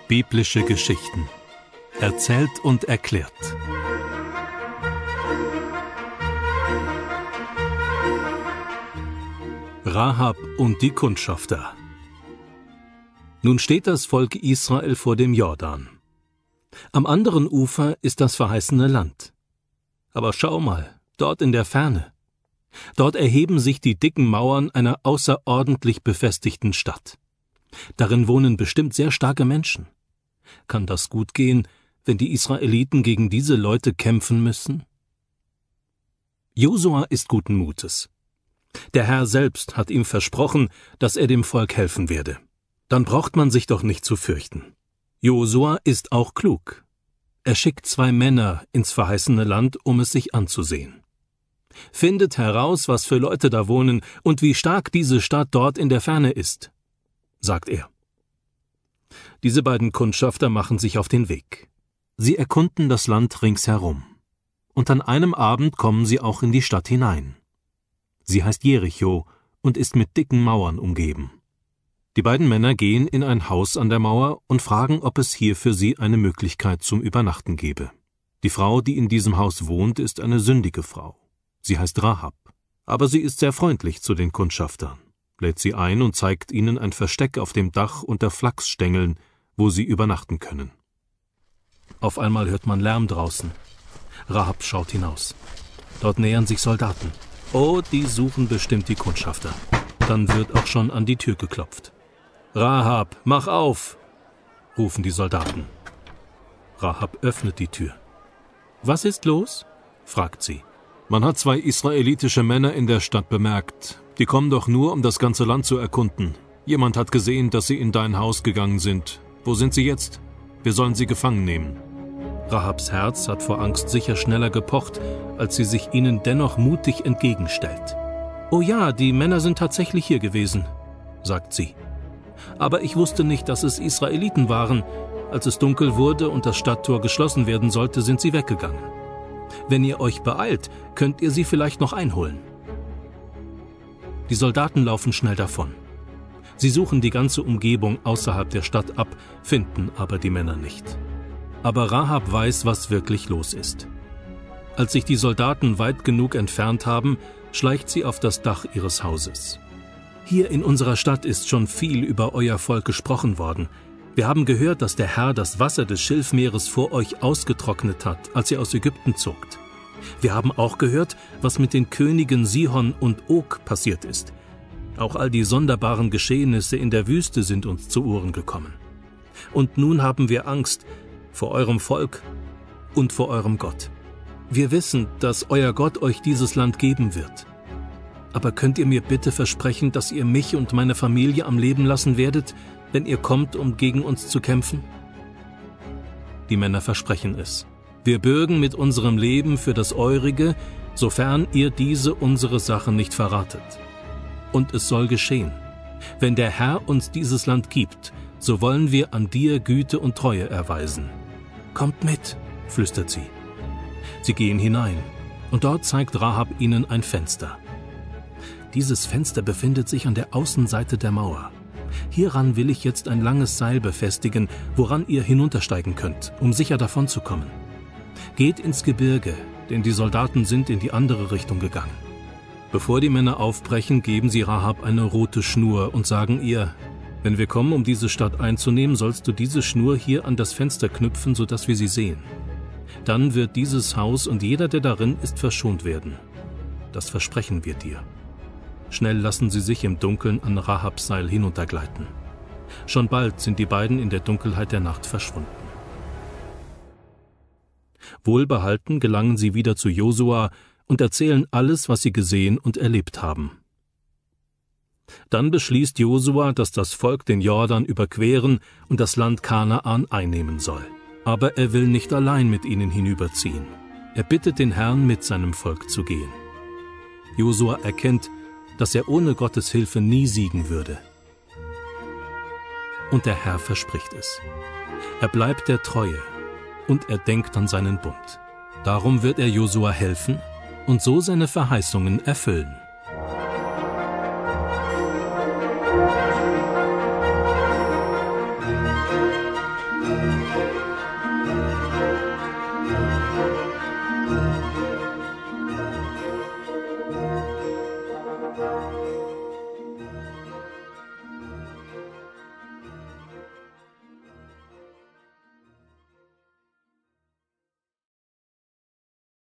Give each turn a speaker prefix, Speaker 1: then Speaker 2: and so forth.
Speaker 1: Biblische Geschichten. Erzählt und erklärt. Rahab und die Kundschafter. Nun steht das Volk Israel vor dem Jordan. Am anderen Ufer ist das verheißene Land. Aber schau mal, dort in der Ferne. Dort erheben sich die dicken Mauern einer außerordentlich befestigten Stadt. Darin wohnen bestimmt sehr starke Menschen. Kann das gut gehen, wenn die Israeliten gegen diese Leute kämpfen müssen? Josua ist guten Mutes. Der Herr selbst hat ihm versprochen, dass er dem Volk helfen werde. Dann braucht man sich doch nicht zu fürchten. Josua ist auch klug. Er schickt 2 Männer ins verheißene Land, um es sich anzusehen. Findet heraus, was für Leute da wohnen und wie stark diese Stadt dort in der Ferne ist, sagt er. Diese beiden Kundschafter machen sich auf den Weg. Sie erkunden das Land ringsherum. Und an einem Abend kommen sie auch in die Stadt hinein. Sie heißt Jericho und ist mit dicken Mauern umgeben. Die beiden Männer gehen in ein Haus an der Mauer und fragen, ob es hier für sie eine Möglichkeit zum Übernachten gebe. Die Frau, die in diesem Haus wohnt, ist eine sündige Frau. Sie heißt Rahab, aber sie ist sehr freundlich zu den Kundschaftern, lädt sie ein und zeigt ihnen ein Versteck auf dem Dach unter Flachsstängeln, wo sie übernachten können. Auf einmal hört man Lärm draußen. Rahab schaut hinaus. Dort nähern sich Soldaten. Oh, die suchen bestimmt die Kundschafter. Dann wird auch schon an die Tür geklopft. »Rahab, mach auf«, rufen die Soldaten. Rahab öffnet die Tür. »Was ist los?« fragt sie. »Man hat 2 israelitische Männer in der Stadt bemerkt. Die kommen doch nur, um das ganze Land zu erkunden. Jemand hat gesehen, dass sie in dein Haus gegangen sind. Wo sind sie jetzt? Wir sollen sie gefangen nehmen.« Rahabs Herz hat vor Angst sicher schneller gepocht, als sie sich ihnen dennoch mutig entgegenstellt. »Oh ja, die Männer sind tatsächlich hier gewesen«, sagt sie. »Aber ich wusste nicht, dass es Israeliten waren. Als es dunkel wurde und das Stadttor geschlossen werden sollte, sind sie weggegangen. Wenn ihr euch beeilt, könnt ihr sie vielleicht noch einholen.« Die Soldaten laufen schnell davon. Sie suchen die ganze Umgebung außerhalb der Stadt ab, finden aber die Männer nicht. Aber Rahab weiß, was wirklich los ist. Als sich die Soldaten weit genug entfernt haben, schleicht sie auf das Dach ihres Hauses. »Hier in unserer Stadt ist schon viel über euer Volk gesprochen worden. Wir haben gehört, dass der Herr das Wasser des Schilfmeeres vor euch ausgetrocknet hat, als ihr aus Ägypten zogt. Wir haben auch gehört, was mit den Königen Sihon und Og passiert ist. Auch all die sonderbaren Geschehnisse in der Wüste sind uns zu Ohren gekommen. Und nun haben wir Angst vor eurem Volk und vor eurem Gott. Wir wissen, dass euer Gott euch dieses Land geben wird. Aber könnt ihr mir bitte versprechen, dass ihr mich und meine Familie am Leben lassen werdet, wenn ihr kommt, um gegen uns zu kämpfen?« Die Männer versprechen es. »Wir bürgen mit unserem Leben für das Eurige, sofern ihr diese unsere Sache nicht verratet. Und es soll geschehen. Wenn der Herr uns dieses Land gibt, so wollen wir an dir Güte und Treue erweisen. Kommt mit«, flüstert sie. Sie gehen hinein, und dort zeigt Rahab ihnen ein Fenster. Dieses Fenster befindet sich an der Außenseite der Mauer. Hieran will ich jetzt ein langes Seil befestigen, woran ihr hinuntersteigen könnt, um sicher davonzukommen. Geht ins Gebirge, denn die Soldaten sind in die andere Richtung gegangen. Bevor die Männer aufbrechen, geben sie Rahab eine rote Schnur und sagen ihr: »Wenn wir kommen, um diese Stadt einzunehmen, sollst du diese Schnur hier an das Fenster knüpfen, sodass wir sie sehen. Dann wird dieses Haus und jeder, der darin ist, verschont werden. Das versprechen wir dir.« Schnell lassen sie sich im Dunkeln an Rahabs Seil hinuntergleiten. Schon bald sind die beiden in der Dunkelheit der Nacht verschwunden. Wohlbehalten gelangen sie wieder zu Josua und erzählen alles, was sie gesehen und erlebt haben. Dann beschließt Josua, dass das Volk den Jordan überqueren und das Land Kanaan einnehmen soll. Aber er will nicht allein mit ihnen hinüberziehen. Er bittet den Herrn, mit seinem Volk zu gehen. Josua erkennt, dass er ohne Gottes Hilfe nie siegen würde. Und der Herr verspricht es. Er bleibt der Treue und er denkt an seinen Bund. Darum wird er Josua helfen und so seine Verheißungen erfüllen.